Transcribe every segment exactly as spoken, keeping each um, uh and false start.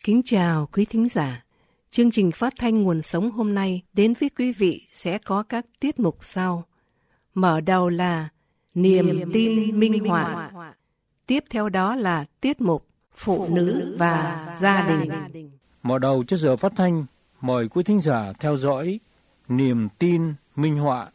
Kính chào quý thính giả. Chương trình phát thanh Nguồn Sống hôm nay đến với quý vị sẽ có các tiết mục sau. Mở đầu là Niềm, Niềm tin, tin minh họa. Tiếp theo đó là tiết mục Phụ nữ và, và gia đình. Mở đầu cho giờ phát thanh, mời quý thính giả theo dõi Niềm tin minh họa.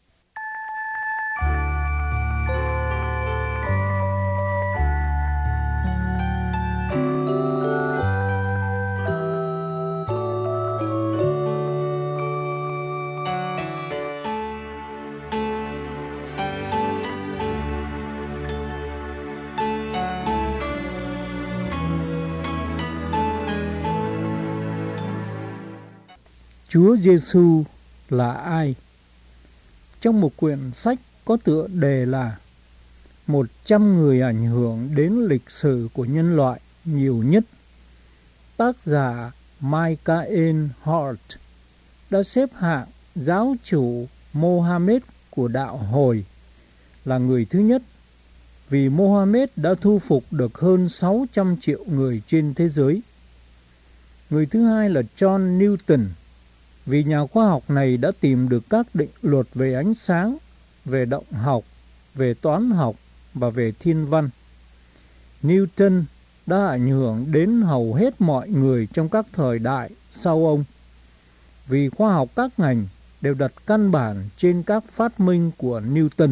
Chúa Giêsu là ai? Trong một quyển sách có tựa đề là một trăm người ảnh hưởng đến lịch sử của nhân loại nhiều nhất, tác giả Michael Hart đã xếp hạng giáo chủ Mohammed của đạo Hồi là người thứ nhất, vì Mohammed đã thu phục được hơn sáu trăm triệu người trên thế giới. Người thứ hai là John Newton, vì nhà khoa học này đã tìm được các định luật về ánh sáng, về động học, về toán học và về thiên văn. Newton đã ảnh hưởng đến hầu hết mọi người trong các thời đại sau ông, vì khoa học các ngành đều đặt căn bản trên các phát minh của Newton.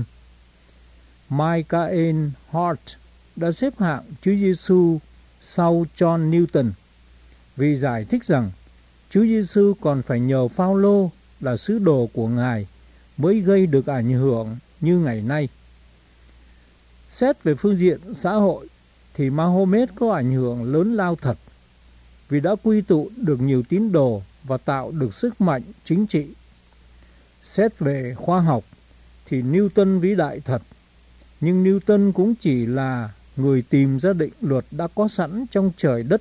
Michael Hart đã xếp hạng Chúa Giêsu sau John Newton, vì giải thích rằng Chúa Giêsu còn phải nhờ Phao-lô là sứ đồ của Ngài mới gây được ảnh hưởng như ngày nay. Xét về phương diện xã hội thì Mahomet có ảnh hưởng lớn lao thật, vì đã quy tụ được nhiều tín đồ và tạo được sức mạnh chính trị. Xét về khoa học thì Newton vĩ đại thật, nhưng Newton cũng chỉ là người tìm ra định luật đã có sẵn trong trời đất.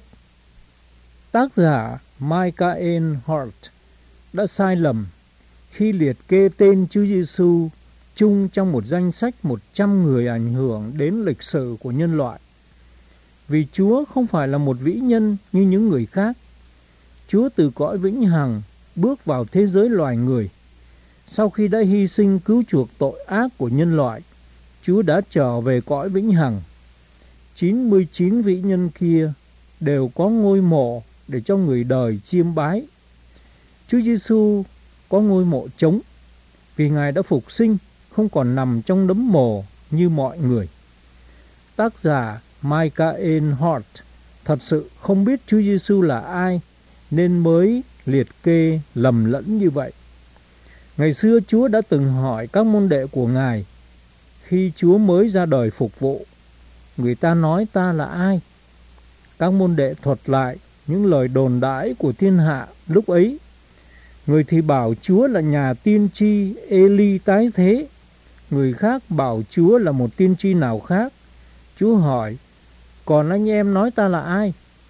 Tác giả Michael Hart đã sai lầm khi liệt kê tên Chúa Giêsu chung trong một danh sách một trăm người ảnh hưởng đến lịch sử của nhân loại. Vì Chúa không phải là một vĩ nhân như những người khác. Chúa từ cõi vĩnh hằng bước vào thế giới loài người. Sau khi đã hy sinh cứu chuộc tội ác của nhân loại, Chúa đã trở về cõi vĩnh hằng. chín mươi chín vĩ nhân kia đều có ngôi mộ để cho người đời chiêm bái. Chúa Giêsu có ngôi mộ trống, vì Ngài đã phục sinh, không còn nằm trong nấm mồ như mọi người. Tác giả Michael Hart thật sự không biết Chúa Giêsu là ai, nên mới liệt kê lầm lẫn như vậy. Ngày xưa Chúa đã từng hỏi các môn đệ của Ngài, khi Chúa mới ra đời phục vụ, người ta nói ta là ai? Các môn đệ thuật lại những lời đồn đãi của thiên hạ lúc ấy. Người thì bảo Chúa là nhà tiên tri Eli tái thế, người khác bảo Chúa là một tiên tri nào khác. Chúa hỏi, còn anh em nói ta là ai?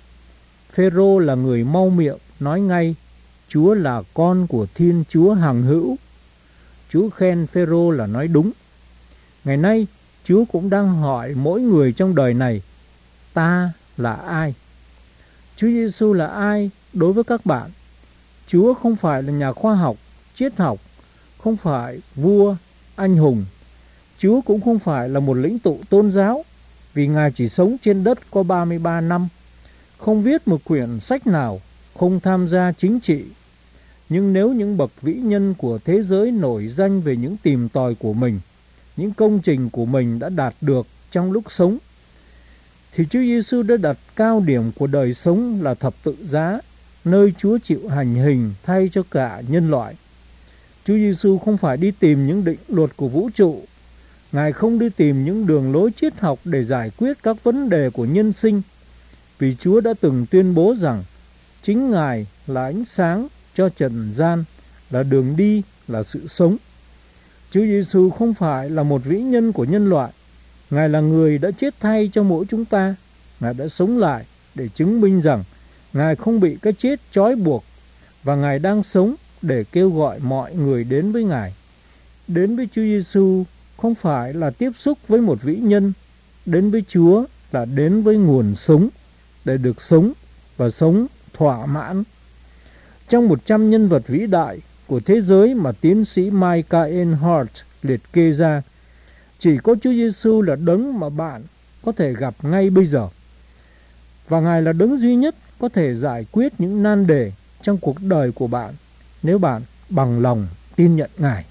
Phêrô là người mau miệng nói ngay, Chúa là con của Thiên Chúa hằng hữu. Chúa khen Phêrô là nói đúng. Ngày nay Chúa cũng đang hỏi mỗi người trong đời này, ta là ai? Chúa Giêsu là ai đối với các bạn? Chúa không phải là nhà khoa học, triết học, không phải vua, anh hùng. Chúa cũng không phải là một lĩnh tụ tôn giáo, vì Ngài chỉ sống trên đất có ba mươi ba năm, không viết một quyển sách nào, không tham gia chính trị. Nhưng nếu những bậc vĩ nhân của thế giới nổi danh về những tìm tòi của mình, những công trình của mình đã đạt được trong lúc sống, thì Chúa Giêsu đã đặt cao điểm của đời sống là thập tự giá, nơi Chúa chịu hành hình thay cho cả nhân loại. Chúa Giêsu không phải đi tìm những định luật của vũ trụ. Ngài không đi tìm những đường lối triết học để giải quyết các vấn đề của nhân sinh, vì Chúa đã từng tuyên bố rằng chính Ngài là ánh sáng cho trần gian, là đường đi, là sự sống. Chúa Giêsu không phải là một vĩ nhân của nhân loại. Ngài là người đã chết thay cho mỗi chúng ta. Ngài đã sống lại để chứng minh rằng Ngài không bị cái chết trói buộc, và Ngài đang sống để kêu gọi mọi người đến với Ngài. Đến với Chúa Giêsu không phải là tiếp xúc với một vĩ nhân, đến với Chúa là đến với nguồn sống, để được sống và sống thỏa mãn. Trong một trăm nhân vật vĩ đại của thế giới mà tiến sĩ Michael Hart liệt kê ra, chỉ có Chúa Giêsu là đấng mà bạn có thể gặp ngay bây giờ. Và Ngài là đấng duy nhất có thể giải quyết những nan đề trong cuộc đời của bạn nếu bạn bằng lòng tin nhận Ngài.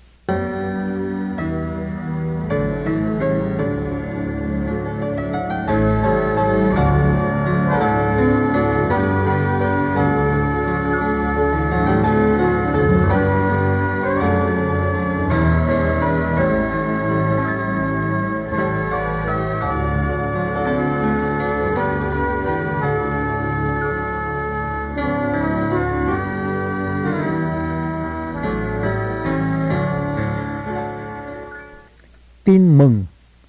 Tin mừng.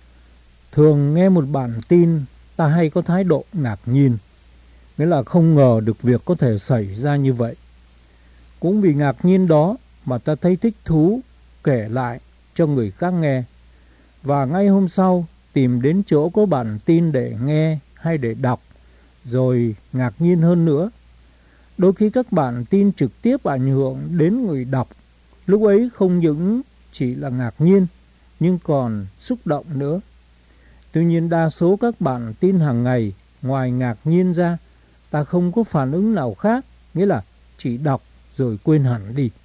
Thường nghe một bản tin, ta hay có thái độ ngạc nhiên, nghĩa là không ngờ được việc có thể xảy ra như vậy. Cũng vì ngạc nhiên đó mà ta thấy thích thú kể lại cho người khác nghe, và ngay hôm sau tìm đến chỗ có bản tin để nghe hay để đọc, rồi ngạc nhiên hơn nữa. Đôi khi các bản tin trực tiếp ảnh hưởng đến người đọc, lúc ấy không những chỉ là ngạc nhiên nhưng còn xúc động nữa. Tuy nhiên đa số các bản tin hàng ngày, ngoài ngạc nhiên ra, ta không có phản ứng nào khác, nghĩa là chỉ đọc rồi quên hẳn đi.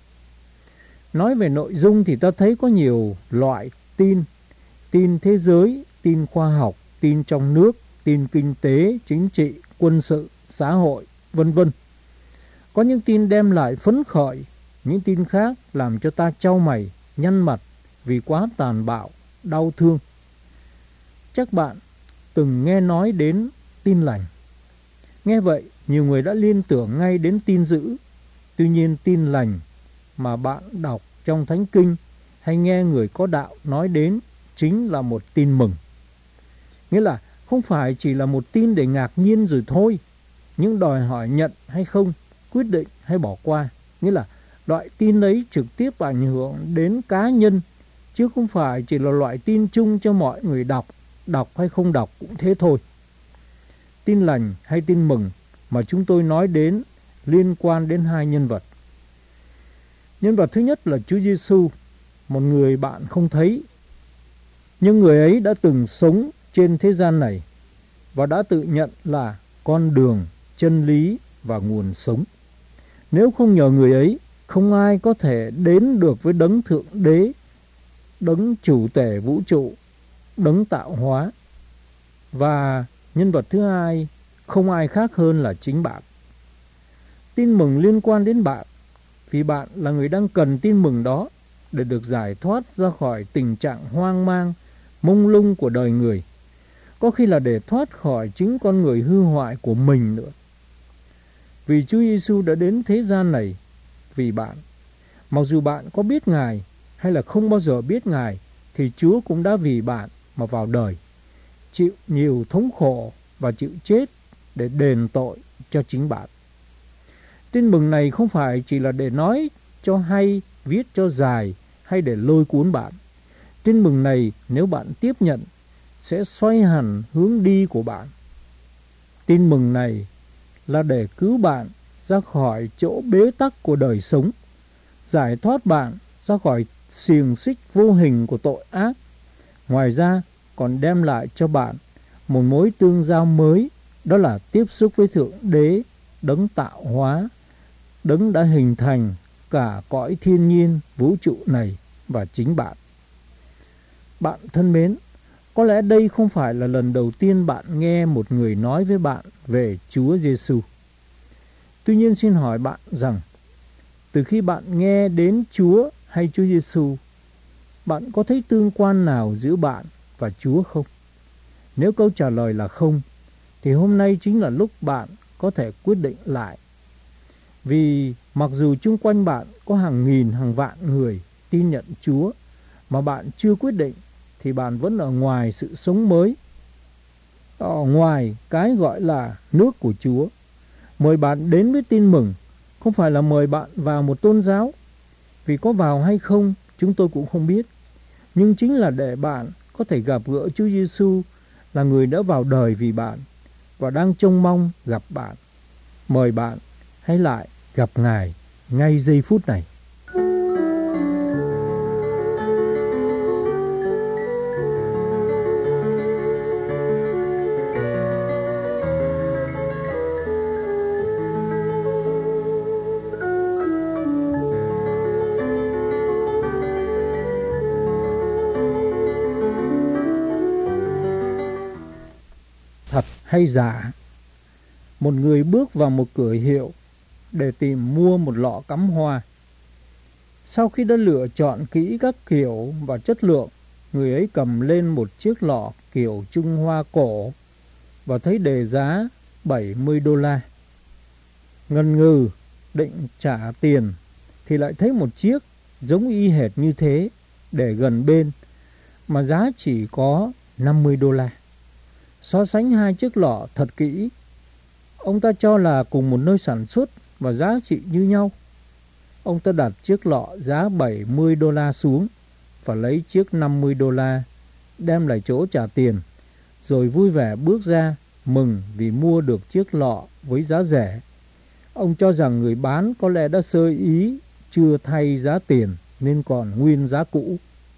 Nói về nội dung thì ta thấy có nhiều loại tin: tin thế giới, tin khoa học, tin trong nước, tin kinh tế, chính trị, quân sự, xã hội, vân vân. Có những tin đem lại phấn khởi, những tin khác làm cho ta chau mày, nhăn mặt vì quá tàn bạo, đau thương. Chắc bạn từng nghe nói đến tin lành. Nghe vậy, nhiều người đã liên tưởng ngay đến tin dữ. Tuy nhiên tin lành mà bạn đọc trong Thánh Kinh hay nghe người có đạo nói đến chính là một tin mừng. Nghĩa là không phải chỉ là một tin để ngạc nhiên rồi thôi, nhưng đòi hỏi nhận hay không, quyết định hay bỏ qua. Nghĩa là loại tin ấy trực tiếp ảnh hưởng đến cá nhân, chứ không phải chỉ là loại tin chung cho mọi người đọc, đọc hay không đọc cũng thế thôi. Tin lành hay tin mừng mà chúng tôi nói đến liên quan đến hai nhân vật. Nhân vật thứ nhất là Chúa Giêsu, một người bạn không thấy, nhưng người ấy đã từng sống trên thế gian này và đã tự nhận là con đường, chân lý và nguồn sống. Nếu không nhờ người ấy, không ai có thể đến được với đấng Thượng Đế, đấng chủ tể vũ trụ, đấng tạo hóa. Và nhân vật thứ hai không ai khác hơn là chính bạn. Tin mừng liên quan đến bạn, vì bạn là người đang cần tin mừng đó để được giải thoát ra khỏi tình trạng hoang mang, mông lung của đời người. Có khi là để thoát khỏi chính con người hư hoại của mình nữa. Vì Chúa Giêsu đã đến thế gian này vì bạn. Mặc dù bạn có biết Ngài hay là không bao giờ biết Ngài, thì Chúa cũng đã vì bạn mà vào đời, chịu nhiều thống khổ và chịu chết để đền tội cho chính bạn. Tin mừng này không phải chỉ là để nói cho hay, viết cho dài hay để lôi cuốn bạn. Tin mừng này nếu bạn tiếp nhận sẽ xoay hẳn hướng đi của bạn. Tin mừng này là để cứu bạn ra khỏi chỗ bế tắc của đời sống, giải thoát bạn ra khỏi xiềng xích vô hình của tội ác. Ngoài ra còn đem lại cho bạn một mối tương giao mới, đó là tiếp xúc với Thượng Đế, đấng tạo hóa, đấng đã hình thành cả cõi thiên nhiên vũ trụ này và chính bạn. Bạn thân mến, có lẽ đây không phải là lần đầu tiên bạn nghe một người nói với bạn về Chúa Giêsu. Tuy nhiên xin hỏi bạn rằng, từ khi bạn nghe đến Chúa hay Chúa Giêsu, bạn có thấy tương quan nào giữa bạn và Chúa không? Nếu câu trả lời là không, thì hôm nay chính là lúc bạn có thể quyết định lại. Vì mặc dù chung quanh bạn có hàng nghìn hàng vạn người tin nhận Chúa mà bạn chưa quyết định, thì bạn vẫn ở ngoài sự sống mới, ở ngoài cái gọi là nước của Chúa. Mời bạn đến với tin mừng không phải là mời bạn vào một tôn giáo, vì có vào hay không chúng tôi cũng không biết, nhưng chính là để bạn có thể gặp gỡ Chúa Giêsu là người đã vào đời vì bạn và đang trông mong gặp bạn. Mời bạn hãy lại gặp Ngài ngay giây phút này. Thật hay giả? Một người bước vào một cửa hiệu để tìm mua một lọ cắm hoa. Sau khi đã lựa chọn kỹ các kiểu và chất lượng, người ấy cầm lên một chiếc lọ kiểu Trung Hoa cổ và thấy đề giá bảy mươi đô la. Ngần ngừ định trả tiền thì lại thấy một chiếc giống y hệt như thế để gần bên mà giá chỉ có năm mươi đô la. So sánh hai chiếc lọ thật kỹ, ông ta cho là cùng một nơi sản xuất và giá trị như nhau. Ông ta đặt chiếc lọ giá bảy mươi đô la xuống và lấy chiếc năm mươi đô la, đem lại chỗ trả tiền, rồi vui vẻ bước ra mừng vì mua được chiếc lọ với giá rẻ. Ông cho rằng người bán có lẽ đã sơ ý chưa thay giá tiền nên còn nguyên giá cũ.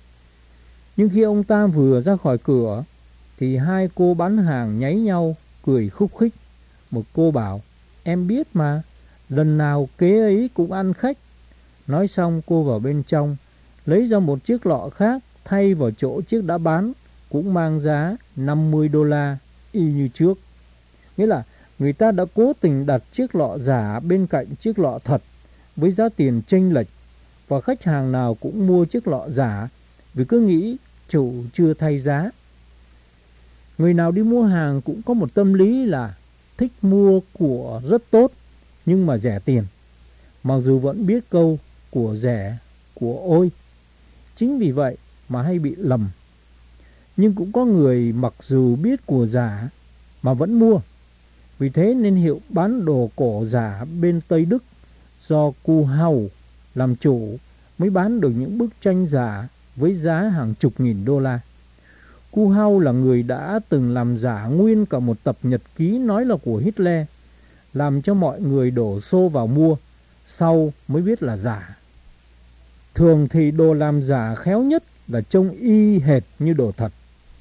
Nhưng khi ông ta vừa ra khỏi cửa thì hai cô bán hàng nháy nhau cười khúc khích. Một cô bảo: "Em biết mà, lần nào kế ấy cũng ăn khách." Nói xong cô vào bên trong lấy ra một chiếc lọ khác thay vào chỗ chiếc đã bán, cũng mang giá năm mươi đô la y như trước. Nghĩa là người ta đã cố tình đặt chiếc lọ giả bên cạnh chiếc lọ thật với giá tiền chênh lệch, và khách hàng nào cũng mua chiếc lọ giả vì cứ nghĩ chủ chưa thay giá. Người nào đi mua hàng cũng có một tâm lý là thích mua của rất tốt nhưng mà rẻ tiền, mặc dù vẫn biết câu của rẻ của ôi. Chính vì vậy mà hay bị lầm. Nhưng cũng có người mặc dù biết của giả mà vẫn mua. Vì thế nên hiệu bán đồ cổ giả bên Tây Đức do Cu Hầu làm chủ mới bán được những bức tranh giả với giá hàng chục nghìn đô la. Cu Hầu là người đã từng làm giả nguyên cả một tập nhật ký nói là của Hitler, làm cho mọi người đổ xô vào mua, sau mới biết là giả. Thường thì đồ làm giả khéo nhất là trông y hệt như đồ thật.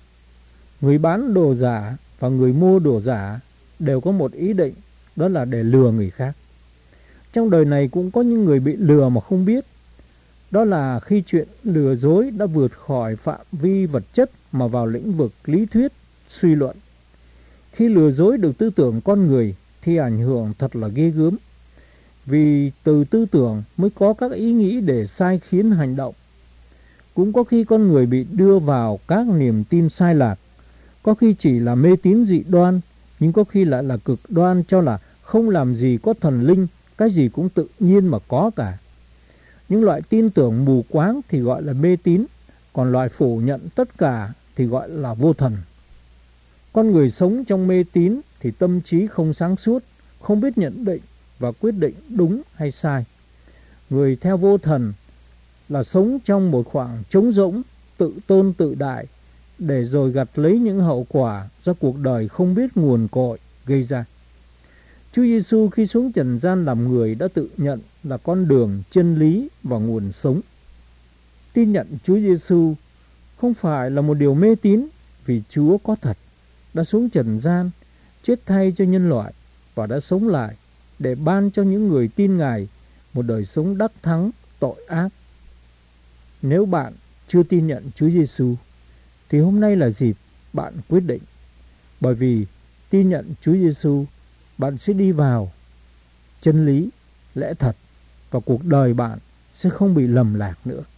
Người bán đồ giả và người mua đồ giả đều có một ý định, đó là để lừa người khác. Trong đời này cũng có những người bị lừa mà không biết. Đó là khi chuyện lừa dối đã vượt khỏi phạm vi vật chất mà vào lĩnh vực lý thuyết, suy luận. Khi lừa dối được tư tưởng con người thì ảnh hưởng thật là ghê gớm. Vì từ tư tưởng mới có các ý nghĩ để sai khiến hành động. Cũng có khi con người bị đưa vào các niềm tin sai lạc, có khi chỉ là mê tín dị đoan, nhưng có khi lại là cực đoan cho là không làm gì có thần linh, cái gì cũng tự nhiên mà có cả. Những loại tin tưởng mù quáng thì gọi là mê tín, còn loại phủ nhận tất cả thì gọi là vô thần. Con người sống trong mê tín thì tâm trí không sáng suốt, không biết nhận định và quyết định đúng hay sai. Người theo vô thần là sống trong một khoảng trống rỗng, tự tôn tự đại, để rồi gặt lấy những hậu quả do cuộc đời không biết nguồn cội gây ra. Chúa Giêsu khi xuống trần gian làm người đã tự nhận là con đường, chân lý và nguồn sống. Tin nhận Chúa Giêsu không phải là một điều mê tín, vì Chúa có thật, đã xuống trần gian, chết thay cho nhân loại và đã sống lại để ban cho những người tin Ngài một đời sống đắc thắng tội ác. Nếu bạn chưa tin nhận Chúa Giêsu thì hôm nay là dịp bạn quyết định. Bởi vì tin nhận Chúa Giêsu, bạn sẽ đi vào chân lý, lẽ thật, và cuộc đời bạn sẽ không bị lầm lạc nữa.